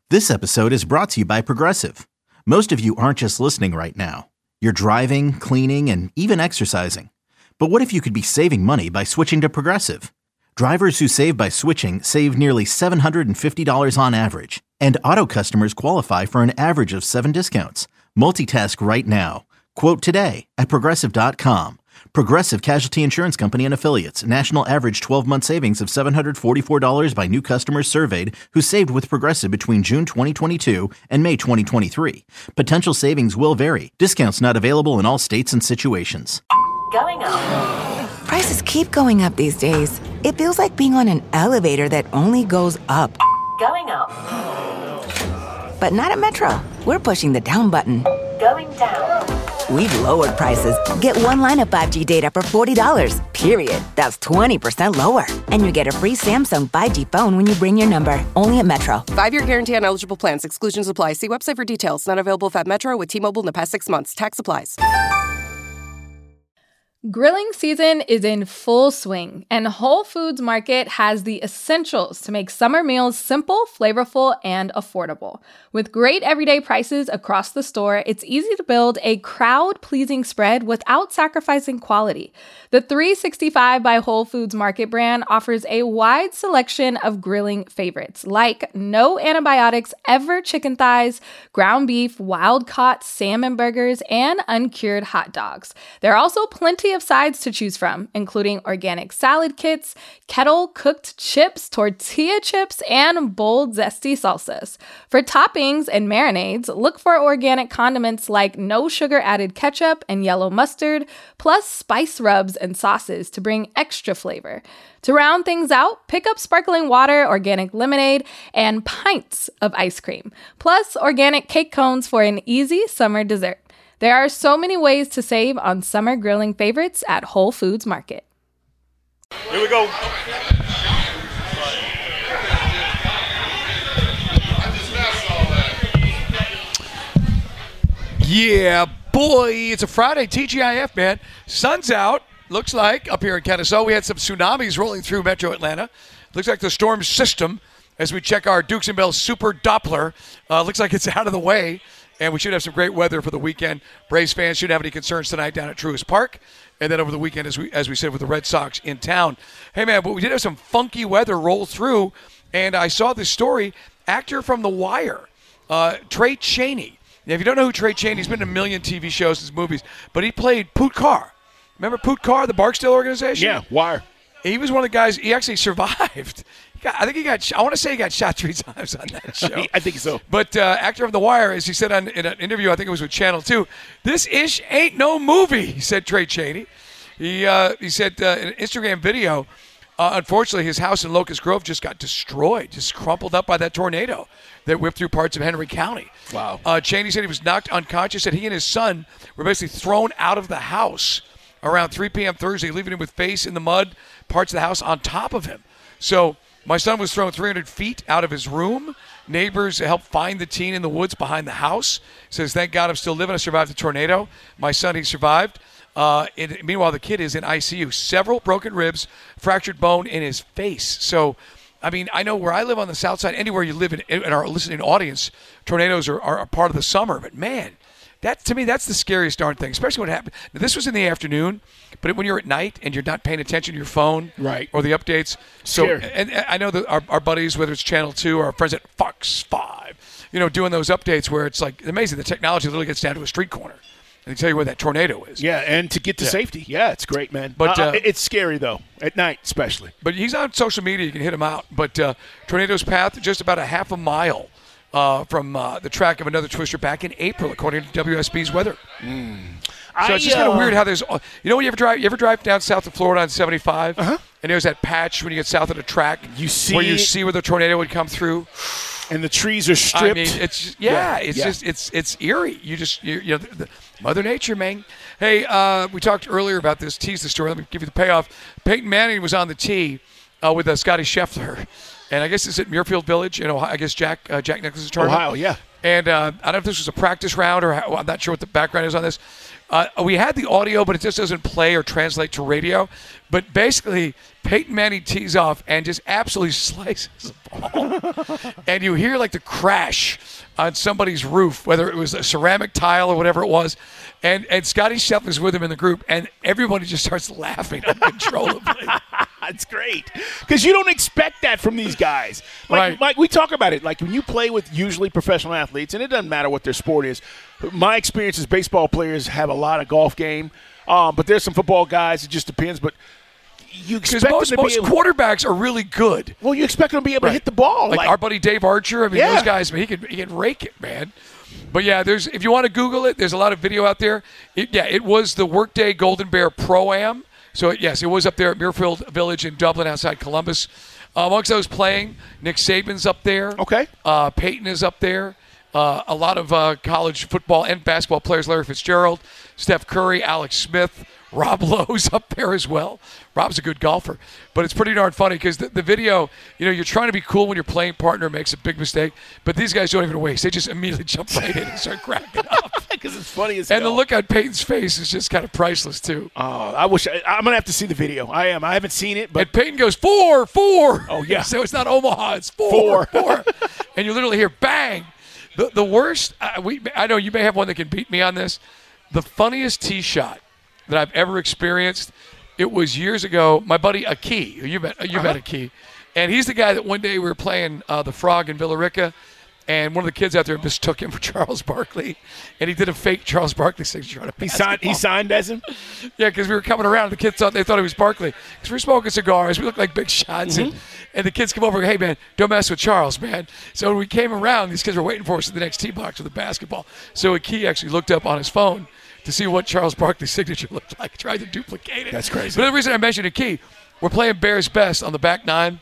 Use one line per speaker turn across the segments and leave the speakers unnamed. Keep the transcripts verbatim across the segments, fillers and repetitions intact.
This episode is brought to you by Progressive. Most of you aren't just listening right now. You're driving, cleaning, and even exercising. But what if you could be saving money by switching to Progressive? Drivers who save by switching save nearly seven hundred fifty dollars on average. And auto customers qualify for an average of seven discounts. Multitask right now. Quote today at Progressive dot com. Progressive Casualty Insurance Company and Affiliates. National average twelve-month savings of seven hundred forty-four dollars by new customers surveyed who saved with Progressive between June twenty twenty-two and May twenty twenty-three. Potential savings will vary. Discounts not available in all states and situations.
Going up.
Prices keep going up these days. It feels like being on an elevator that only goes up.
Going up.
But not at Metro. We're pushing the down button.
Going down.
We've lowered prices. Get one line of five G data for forty dollars, period. That's twenty percent lower. And you get a free Samsung five G phone when you bring your number. Only at Metro.
Five-year guarantee on eligible plans. Exclusions apply. See website for details. Not available at Metro with T-Mobile in the past six months. Tax applies.
Grilling season is in full swing, and Whole Foods Market has the essentials to make summer meals simple, flavorful, and affordable. With great everyday prices across the store, it's easy to build a crowd-pleasing spread without sacrificing quality. The three sixty-five by Whole Foods Market brand offers a wide selection of grilling favorites, like no antibiotics ever chicken thighs, ground beef, wild-caught salmon burgers, and uncured hot dogs. There are also plenty of sides to choose from, including organic salad kits, kettle-cooked chips, tortilla chips, and bold, zesty salsas. For toppings and marinades, look for organic condiments like no-sugar-added ketchup and yellow mustard, plus spice rubs and sauces to bring extra flavor. To round things out, pick up sparkling water, organic lemonade, and pints of ice cream, plus organic cake cones for an easy summer dessert. There are so many ways to save on summer grilling favorites at Whole Foods Market.
Here we go. Yeah, boy, it's a Friday T G I F, man. Sun's out, looks like, up here in Kennesaw. We had some tsunamis rolling through metro Atlanta. Looks like the storm system, as we check our Dukes and Bell Super Doppler, uh, looks like it's out of the way. And we should have some great weather for the weekend. Braves fans shouldn't have any concerns tonight down at Truist Park. And then over the weekend, as we as we said, with the Red Sox in town. Hey, man, but we did have some funky weather roll through. And I saw this story. Actor from The Wire, uh, Trey Chaney. Now, if you don't know who Trey Chaney is, he's been in a million T V shows and movies. But he played Poot Carr. Remember Poot Carr, the Barksdale organization?
Yeah, Wire.
He was one of the guys, he actually survived. He got, I think he got, I want to say he got shot three times on that show.
I think so.
But uh, actor of The Wire, as he said on, in an interview, I think it was with Channel two, this ish ain't no movie, he said, Trey Chaney. He, uh, he said uh, in an Instagram video, uh, unfortunately, his house in Locust Grove just got destroyed, just crumpled up by that tornado that whipped through parts of Henry County.
Wow.
Uh, Chaney said he was knocked unconscious, said he and his son were basically thrown out of the house around three p.m. Thursday, leaving him with face in the mud, parts of the house on top of him. So my son was thrown three hundred feet out of his room. Neighbors helped find the teen in the woods behind the house. Says, thank God I'm still living. I survived the tornado. My son, he survived. Uh, it, meanwhile, the kid is in I C U. Several broken ribs, fractured bone in his face. So, I mean, I know where I live on the south side, anywhere you live in, in our listening audience, tornadoes are, are a part of the summer. But, man, that to me, that's the scariest darn thing, especially when it happened. Now, this was in the afternoon, but when you're at night and you're not paying attention to your phone
right.
or the updates. So,
Scary.
and, and I know that our, our buddies, whether it's Channel two or our friends at Fox five, you know, doing those updates where it's like amazing. The technology literally gets down to a street corner. And they tell you where that tornado is.
Yeah, and to get to
yeah.
safety. Yeah, it's great, man.
But
uh,
uh,
it's scary, though, at night especially.
But he's on social media. You can hit him out. But uh, tornado's path just about a half a mile uh, from uh, the track of another twister back in April, according to W S B's weather.
Mm.
So
I,
it's just kind of
uh,
weird how there's, you know, when you ever drive, you ever drive down south of Florida on seventy-five,
uh-huh.
and there's that patch when you get south of the track,
you see
where you see where the tornado would come through,
and the trees are stripped.
I mean, it's just, yeah,
yeah,
it's
yeah.
just it's it's eerie. You just you, you know, the, the Mother Nature, man. Hey, uh, we talked earlier about this. Tease the story. Let me give you the payoff. Peyton Manning was on the tee uh, with uh, Scotty Scheffler, and I guess it's at Muirfield Village in Ohio. I guess Jack uh, Jack Nicklaus's tournament.
Ohio, yeah.
And uh, I don't know if this was a practice round or how, I'm not sure what the background is on this. Uh, we had the audio, but it just doesn't play or translate to radio. But basically, Peyton Manning tees off and just absolutely slices the ball. And you hear like the crash on somebody's roof, whether it was a ceramic tile or whatever it was. And and Scotty Scheffler's with him in the group, and everybody just starts laughing uncontrollably.
It's great because you don't expect that from these guys. Like,
Right.
like we talk about it, like when you play with usually professional athletes, and it doesn't matter what their sport is. My experience is baseball players have a lot of golf game, um, but there's some football guys. It just depends. But you
Because
expect
most,
them to
most
be able,
quarterbacks are really good.
well, you expect them to be able
Right.
to hit the ball.
Like, our buddy Dave Archer. I mean,
Yeah.
those guys, I mean, he can he can rake it, man. But yeah, there's if you want to Google it, there's a lot of video out there. It, yeah, it was the Workday Golden Bear Pro-Am. So yes, it was up there at Muirfield Village in Dublin, outside Columbus. Uh, amongst those playing, Nick Saban's up there.
Okay.
Uh, Peyton is up there. Uh, a lot of uh, college football and basketball players: Larry Fitzgerald, Steph Curry, Alex Smith, Rob Lowe's up there as well. Rob's a good golfer, but it's pretty darn funny because the, the video, you know, you're trying to be cool when your playing partner makes a big mistake, but these guys don't even waste. They just immediately jump right in and start cracking up.
because it's funny as
And the
hell.
look on Peyton's face is just kind of priceless, too.
Oh, I wish I, I'm gonna have to see the video. I am. I haven't seen it, but
And Peyton goes, four, four.
Oh, yeah.
So it's not Omaha, it's four,
Four.
four. And you literally hear bang. The the worst, uh, we I know you may have one that can beat me on this. The funniest tee shot that I've ever experienced, it was years ago. My buddy Aki, who you met, you met Aki, and he's the guy that one day we were playing uh, the Frog in Villarica, and one of the kids out there mistook him for Charles Barkley, and he did a fake Charles Barkley signature on a
he signed. He
basketball.
signed as him.
Yeah, because we were coming around, and the kids thought they thought it was Barkley. Because we were smoking cigars, we looked like big shots, and, and the kids come over and go, hey, man, don't mess with Charles, man. So when we came around, these kids were waiting for us at the next tee box with the basketball. So a key actually looked up on his phone to see what Charles Barkley's signature looked like, tried to duplicate it.
That's crazy.
But the reason I mentioned a key, we're playing Bears Best on the back nine,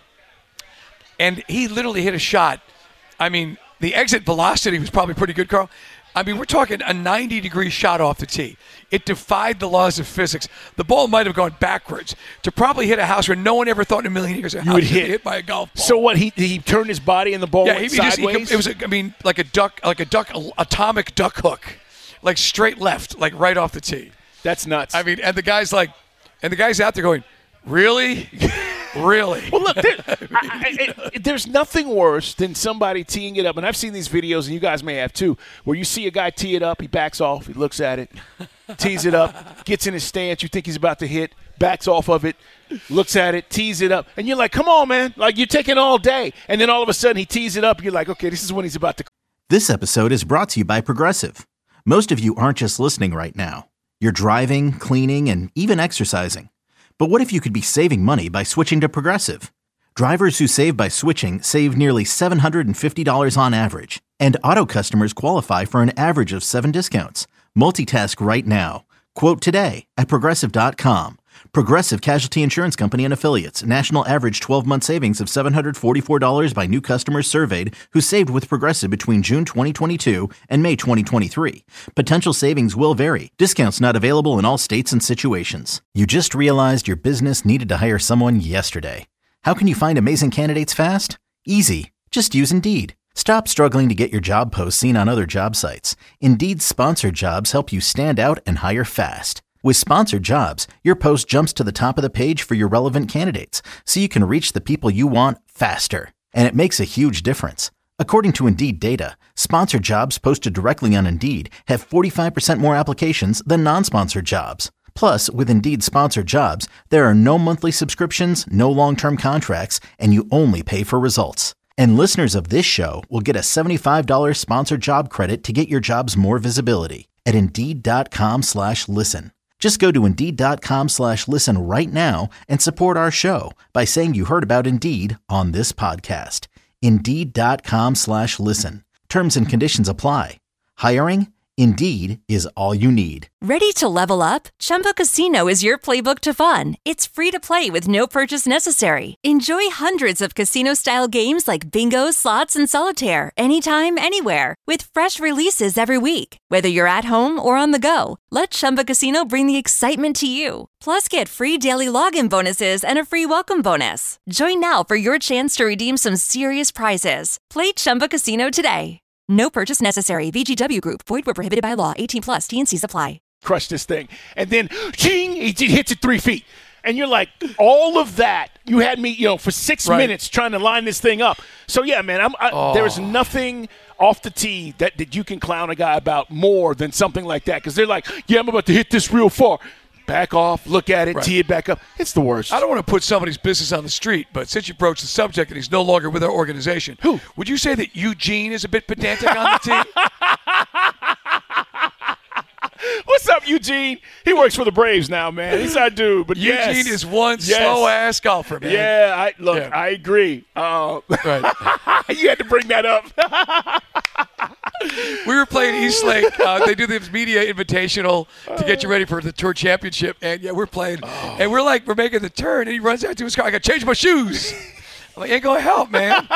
and he literally hit a shot. I mean, the exit velocity was probably pretty good, Carl. I mean, we're talking a ninety-degree shot off the tee. It defied the laws of physics. The ball might have gone backwards to probably hit a house where no one ever thought in a million years a house
would
would be
hit.
hit by a golf ball.
So what? He he turned his body and the ball
yeah,
went
he just, he,
sideways.
it was, a, I mean, like a duck, like a duck, atomic duck hook, like straight left, like right off the tee.
That's nuts.
I mean, and the guy's like, and the guy's out there going, really, really.
Well, look, there, I, I, I, there's nothing worse than somebody teeing it up, and I've seen these videos, and you guys may have too, where you see a guy tee it up, he backs off, he looks at it, tees it up, gets in his stance, you think he's about to hit, backs off of it, looks at it, tees it up, and you're like, come on, man, like you're taking all day, and then all of a sudden he tees it up, and you're like, okay, this is when he's about to.
This episode is brought to you by Progressive. Most of you aren't just listening right now. You're driving, cleaning, and even exercising. But what if you could be saving money by switching to Progressive? Drivers who save by switching save nearly seven hundred fifty dollars on average. And auto customers qualify for an average of seven discounts. Multitask right now. Quote today at Progressive dot com. Progressive Casualty Insurance Company and Affiliates. National average twelve-month savings of seven hundred forty-four dollars by new customers surveyed who saved with Progressive between June twenty twenty-two and May twenty twenty-three. Potential savings will vary. Discounts not available in all states and situations. You just realized your business needed to hire someone yesterday. How can you find amazing candidates fast? Easy. Just use Indeed. Stop struggling to get your job posts seen on other job sites. Indeed's sponsored jobs help you stand out and hire fast. With sponsored jobs, your post jumps to the top of the page for your relevant candidates, so you can reach the people you want faster. And it makes a huge difference. According to Indeed data, sponsored jobs posted directly on Indeed have forty-five percent more applications than non-sponsored jobs. Plus, with Indeed sponsored jobs, there are no monthly subscriptions, no long-term contracts, and you only pay for results. And listeners of this show will get a seventy-five dollars sponsored job credit to get your jobs more visibility at Indeed.com slash listen. Just go to Indeed.com slash listen right now and support our show by saying you heard about Indeed on this podcast. Indeed.com slash listen. Terms and conditions apply. Hiring? Indeed is all you need.
Ready to level up? Chumba Casino is your playbook to fun. It's free to play with no purchase necessary. Enjoy hundreds of casino-style games like bingo, slots, and solitaire anytime, anywhere with fresh releases every week. Whether you're at home or on the go, let Chumba Casino bring the excitement to you. Plus, get free daily login bonuses and a free welcome bonus. Join now for your chance to redeem some serious prizes. Play Chumba Casino today. No purchase necessary. V G W Group. Void where prohibited by law. eighteen plus. T and C's apply.
crush this thing. And then, ching, he, he hits it three feet. And you're like, all of that, you had me, you know, for six
right.
minutes trying to line this thing up. So, yeah, man, I'm, I,
oh.
there's nothing off the tee that, that you can clown a guy about more than something like that. Because they're like, yeah, I'm about to hit this real far. Back off, look at it, right. tee it back up. It's the worst.
I don't want to put somebody's business on the street, but since you broached the subject and he's no longer with our organization,
who
would you say that Eugene is a bit pedantic on the tee?
What's up, Eugene? He works for the Braves now, man. He's our dude. But
Eugene
yes.
is one
yes.
slow-ass golfer, man.
Yeah, I, look,
yeah.
I agree. Uh,
right.
You had to bring that up.
We were playing East Lake. Uh, they do this media invitational to get you ready for the tour championship. And, yeah, we're playing. Oh. And we're like, we're making the turn. And he runs out to his car. I got to change my shoes. I'm like, ain't going to help, man.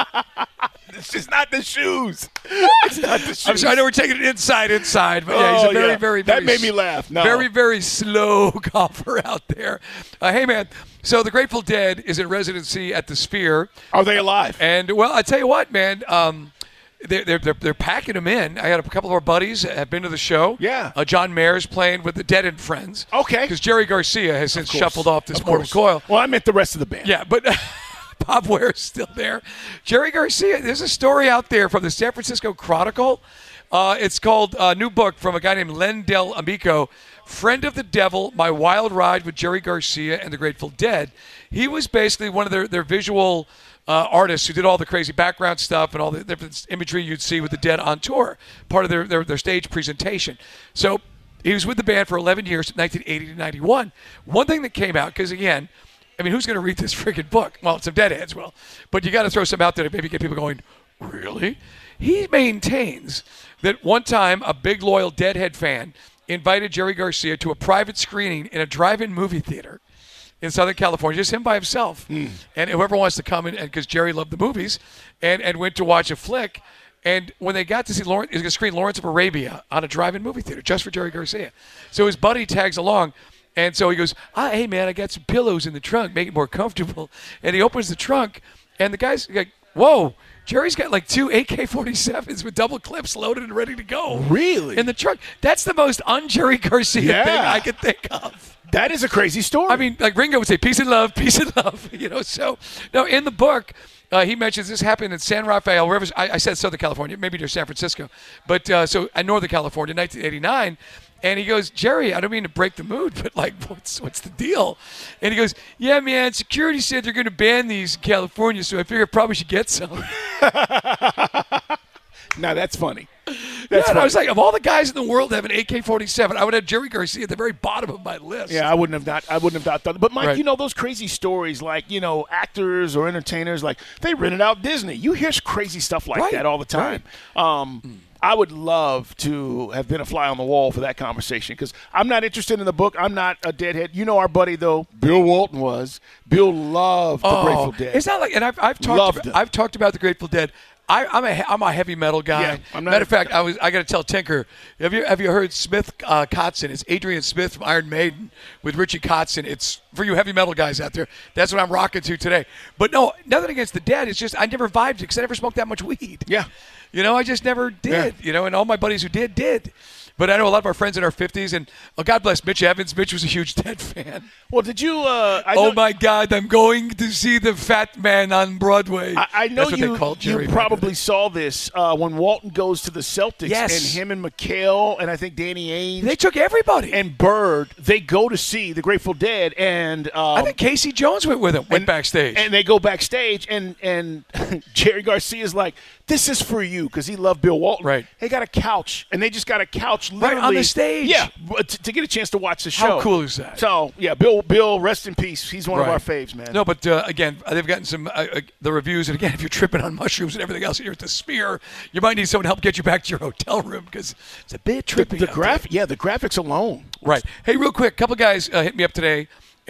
It's just not the shoes. It's not the shoes.
I'm sorry, I know we're taking it inside, inside. But, yeah, he's a very,
oh,
very,
yeah.
very,
That
very
made me laugh. No.
Very, very slow golfer out there. Uh, hey, man. So the Grateful Dead is in residency at the Sphere.
Are they alive?
And, well, I tell you what, man. Um, They're, they're, they're, they're packing them in. I got a couple of our buddies that have been to the show.
Yeah.
Uh, John Mayer's playing with the Dead and Friends.
Okay.
Because Jerry Garcia has since shuffled off this morbid coil.
Well, I meant the rest of the band.
Yeah, but Bob Ware's still there. Jerry Garcia, there's a story out there from the San Francisco Chronicle. Uh, it's called a uh, new book from a guy named Len Del Amico, Friend of the Devil, My Wild Ride with Jerry Garcia and the Grateful Dead. He was basically one of their, their visual uh, artists who did all the crazy background stuff and all the different imagery you'd see with the Dead on tour, part of their, their, their stage presentation. So he was with the band for eleven years, nineteen eighty to ninety-one. One thing that came out, because again, I mean, who's going to read this freaking book? Well, some Deadheads will. But you got to throw some out there to maybe get people going, really? He maintains that one time a big, loyal Deadhead fan invited Jerry Garcia to a private screening in a drive-in movie theater in Southern California, just him by himself. Mm. And whoever wants to come in, because Jerry loved the movies, and, and went to watch a flick. And when they got to see Lawrence, he was going to screen Lawrence of Arabia on a drive-in movie theater just for Jerry Garcia. So his buddy tags along. And so he goes, ah, hey, man, I got some pillows in the trunk. Make it more comfortable. And he opens the trunk, and the guy's like, whoa, Jerry's got like two A K forty-sevens with double clips loaded and ready to go.
Really?
In the trunk. That's the most un-Jerry Garcia
yeah.
thing I could think of.
That is a crazy story.
I mean, like Ringo would say, peace and love, peace and love. You know, so, no, in the book, uh, he mentions this happened in San Rafael, wherever, I, I said Southern California, maybe near San Francisco, but uh, so in Northern California, nineteen eighty-nine. And he goes, Jerry, I don't mean to break the mood, but, like, what's what's the deal? And he goes, yeah, man, security said they're going to ban these in California, so I figure I probably should get some.
Now, that's funny. That's
yeah,
funny.
I was like, of all the guys in the world that have an A K forty-seven, I would have Jerry Garcia at the very bottom of my list.
Yeah, I wouldn't have not. I wouldn't have not done. But Mike,
right.
you know those crazy stories, like you know, actors or entertainers, like they rented out Disney. You hear crazy stuff like
right.
that all the time.
Right.
Um, mm. I would love to have been a fly on the wall for that conversation because I'm not interested in the book. I'm not a Deadhead. You know our buddy though, Bill Walton was. Bill loved the
oh,
Grateful Dead.
It's not like, and I've, I've talked.
Loved
about, I've talked about the Grateful Dead. I, I'm a I'm a heavy metal guy.
Yeah, I'm not
Matter of fact, I was I got to tell Tinker. Have you have you heard Smith uh, Kotzen? It's Adrian Smith from Iron Maiden with Richie Kotzen. It's for you heavy metal guys out there. That's what I'm rocking to today. But no, nothing against the Dead. It's just I never vibed it because I never smoked that much weed.
Yeah,
you know, I just never did.
Yeah.
You know, and all my buddies who did did. But I know a lot of our friends in our fifties, and oh, God bless Mitch Evans. Mitch was a huge Dead fan.
Well, did you? Uh, I
oh
know,
my God, I'm going to see the Fat Man on Broadway.
I, I know
That's what
you.
They called Jerry
you probably saw this uh, when Walton goes to the Celtics,
yes.
and him and McHale and I think Danny Ainge.
They took everybody.
And Bird. They go to see the Grateful Dead, and um,
I think Casey Jones went with him. Went
and,
backstage,
and they go backstage, and and Jerry Garcia's like, "This is for you," because he loved Bill Walton.
Right.
They got a couch, and they just got a couch literally
right on the stage.
Yeah, to, to get a chance to watch the show.
How cool is that?
So yeah, Bill, Bill, rest in peace. He's one
right.
of our faves, man.
No, but uh, again, they've gotten some uh, uh, the reviews, and again, if you're tripping on mushrooms and everything else here at the Sphere, you might need someone to help get you back to your hotel room because it's a bit trippy.
The, the graph, yeah, the graphics alone.
Right. Hey, real quick, a couple guys uh, hit me up today.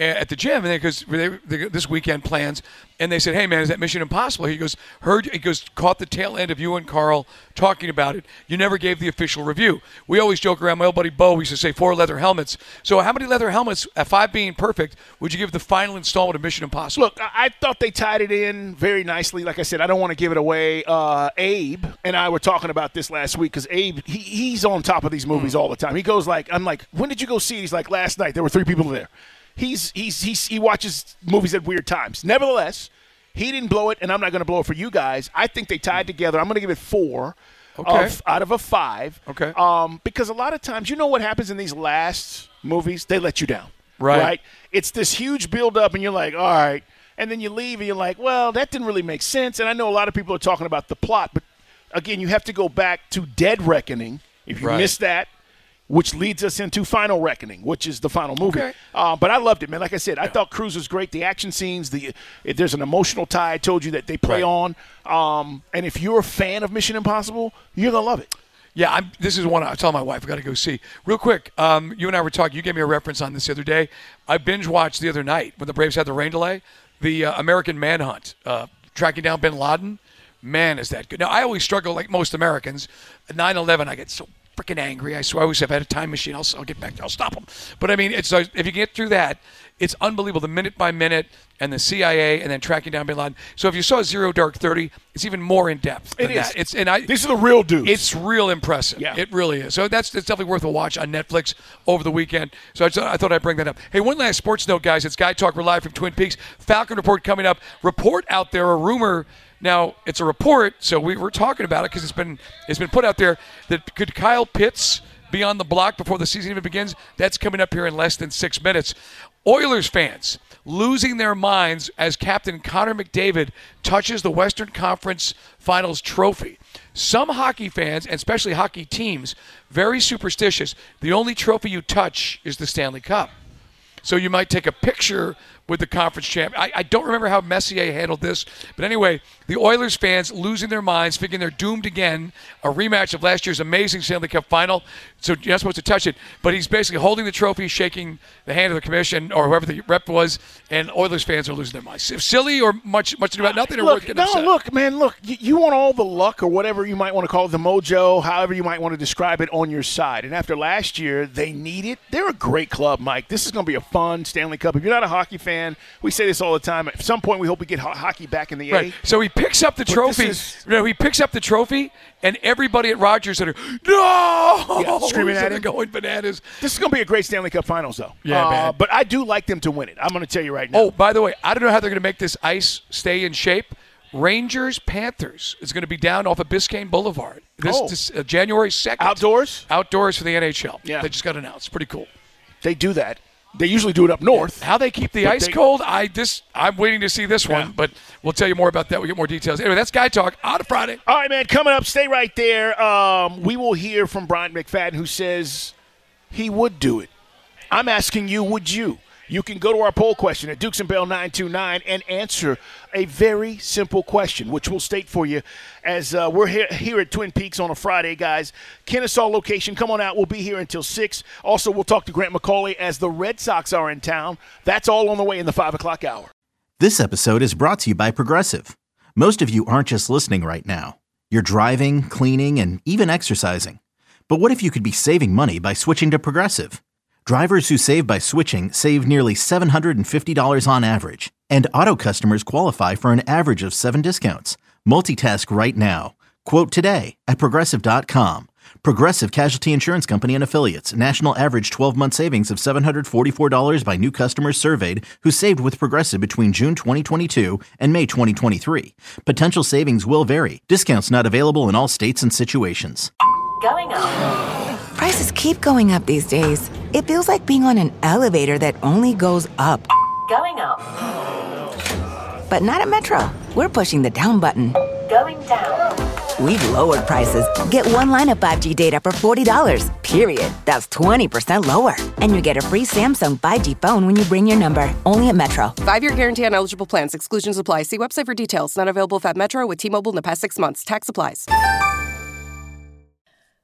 at the gym, and they goes they, they, this weekend plans, and they said, "Hey man, is that Mission Impossible?" He goes, "Heard." He goes, "Caught the tail end of you and Carl talking about it. You never gave the official review. We always joke around. My old buddy Bo used to say four leather helmets. So how many leather helmets, at five being perfect, would you give the final installment of Mission Impossible?"
Look, I, I thought they tied it in very nicely. Like I said, I don't want to give it away. Uh, Abe and I were talking about this last week because Abe, he, he's on top of these movies mm. all the time. He goes like, I'm like, when did you go see it? He's like, last night. There were three people there. He's he's, he's he watches movies at weird times. Nevertheless, he didn't blow it, and I'm not going to blow it for you guys. I think they tied together. I'm going to give it four
okay.
of, out of a five.
Okay.
Um, because a lot of times, you know what happens in these last movies? They let you down.
Right.
Right? It's this huge build-up, and you're like, all right. And then you leave, and you're like, well, that didn't really make sense. And I know a lot of people are talking about the plot, but, again, you have to go back to Dead Reckoning. If you
right.
missed that, which leads us into Final Reckoning, which is the final movie.
Okay.
Uh, but I loved it, man. Like I said, I yeah. thought Cruise was great. The action scenes, the if there's an emotional tie I told you that they play
right.
on. Um, and if you're a fan of Mission Impossible, you're going to love it.
Yeah, I'm, this is one I tell my wife I got to go see. Real quick, um, you and I were talking. You gave me a reference on this the other day. I binge-watched the other night when the Braves had the rain delay, the uh, American Manhunt, uh, tracking down bin Laden. Man, is that good. Now, I always struggle, like most Americans. At nine eleven, I get so freaking angry. I swear I wish I had a time machine. I'll, I'll get back there. I'll stop them. But, I mean, it's uh, if you get through that, it's unbelievable, the minute by minute and the C I A and then tracking down bin Laden. So if you saw Zero Dark thirty, it's even more in-depth than
it is.
that. It's, and I,
These are the real dudes.
It's real impressive.
Yeah.
It really is. So that's, that's definitely worth a watch on Netflix over the weekend. So I, just, I thought I'd bring that up. Hey, one last sports note, guys. It's Guy Talk. We're live from Twin Peaks. Falcon Report coming up. Report out there, a rumor. Now, it's a report, so we were talking about it because it's been it's been put out there that could Kyle Pitts be on the block before the season even begins? That's coming up here in less than six minutes. Oilers fans losing their minds as Captain Connor McDavid touches the Western Conference Finals trophy. Some hockey fans, and especially hockey teams, very superstitious. The only trophy you touch is the Stanley Cup. So you might take a picture with the conference champ. I, I don't remember how Messier handled this. But anyway, the Oilers fans losing their minds, thinking they're doomed again. A rematch of last year's amazing Stanley Cup final. So you're not supposed to touch it. But he's basically holding the trophy, shaking the hand of the commission or whoever the rep was, and Oilers fans are losing their minds. Silly or much much about nothing or
look,
worth
no,
upset.
look, man, look. You, you want all the luck or whatever you might want to call it, the mojo, however you might want to describe it, on your side. And after last year, they need it. They're a great club, Mike. This is going to be a fun Stanley Cup. If you're not a hockey fan, we say this all the time. At some point, we hope we get ho- hockey back in the
right.
A.
So he picks up the
But
trophy.
is,
you know, he picks up the trophy, and everybody at Rogers said, "No!"
Yeah, screaming at
They're
him.
going bananas.
This is going to be a great Stanley Cup Finals, though.
Yeah,
uh,
man.
But I do like them to win it. I'm going to tell you right now.
Oh, by the way, I don't know how they're going to make this ice stay in shape. Rangers Panthers is going to be down off of Biscayne Boulevard this,
Oh.
this uh, January second.
Outdoors?
Outdoors for the N H L.
Yeah.
They just got announced. Pretty cool.
They do that. They usually do it up north.
How they keep the
But
ice
they-
cold, I just I'm waiting to see this
Yeah.
one, but we'll tell you more about that. We get more details. Anyway, that's Guy Talk on a Friday.
All right, man, coming up, stay right there. Um, we will hear from Brian McFadden, who says he would do it. I'm asking you, would you? You can go to our poll question at Dukes and Bell nine two nine and answer a very simple question, which we'll state for you as uh, we're here, here at Twin Peaks on a Friday, guys. Kennesaw location, come on out. We'll be here until six. Also, we'll talk to Grant McCauley as the Red Sox are in town. That's all on the way in the five o'clock hour.
This episode is brought to you by Progressive. Most of you aren't just listening right now. You're driving, cleaning, and even exercising. But what if you could be saving money by switching to Progressive? Drivers who save by switching save nearly seven hundred fifty dollars on average. And auto customers qualify for an average of seven discounts. Multitask right now. Quote today at Progressive dot com. Progressive Casualty Insurance Company and Affiliates. National average twelve-month savings of seven hundred forty-four dollars by new customers surveyed who saved with Progressive between June twenty twenty-two and May twenty twenty-three. Potential savings will vary. Discounts not available in all states and situations.
Going up.
Prices keep going up these days. It feels like being on an elevator that only goes up.
Going up.
But not at Metro. We're pushing the down button.
Going down.
We've lowered prices. Get one line of five G data for forty dollars, period. That's twenty percent lower. And you get a free Samsung five G phone when you bring your number. Only at Metro.
Five-year guarantee on eligible plans. Exclusions apply. See website for details. Not available if at Metro with T-Mobile in the past six months. Tax applies.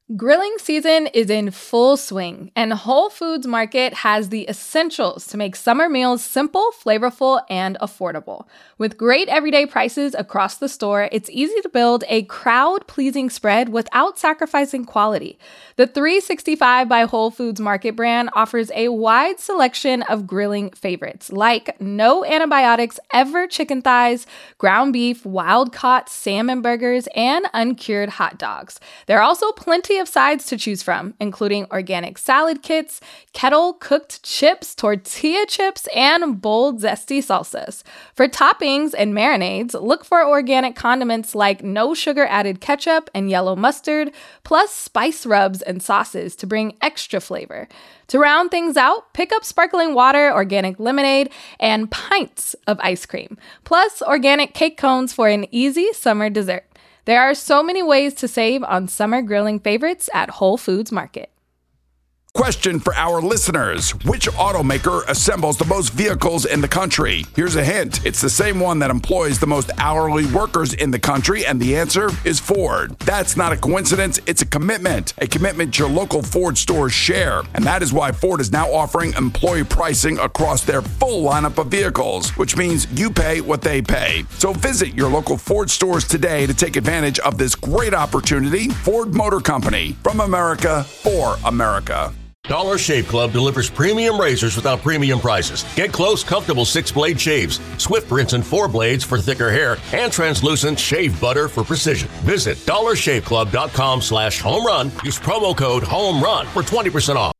Grilling season is in full swing, and Whole Foods Market has the essentials to make summer meals simple, flavorful, and affordable. With great everyday prices across the store, it's easy to build a crowd-pleasing spread without sacrificing quality. The three sixty-five by Whole Foods Market brand offers a wide selection of grilling favorites, like no antibiotics ever chicken thighs, ground beef, wild-caught salmon burgers, and uncured hot dogs. There are also plenty of sides to choose from, including organic salad kits, kettle-cooked chips, tortilla chips, and bold, zesty salsas. For toppings and marinades, look for organic condiments like no sugar-added ketchup and yellow mustard, plus spice rubs and sauces to bring extra flavor. To round things out, pick up sparkling water, organic lemonade, and pints of ice cream, plus organic cake cones for an easy summer dessert. There are so many ways to save on summer grilling favorites at Whole Foods Market.
Question for our listeners. Which automaker assembles the most vehicles in the country? Here's a hint. It's the same one that employs the most hourly workers in the country, and the answer is Ford. That's not a coincidence. It's a commitment. A commitment your local Ford stores share. And that is why Ford is now offering employee pricing across their full lineup of vehicles, which means you pay what they pay. So visit your local Ford stores today to take advantage of this great opportunity. Ford Motor Company. From America, for America.
Dollar Shave Club delivers premium razors without premium prices. Get close, comfortable six-blade shaves, swift rinse and four blades for thicker hair, and translucent shave butter for precision. Visit dollarshaveclub.com slash home run. Use promo code HOME RUN for twenty percent off.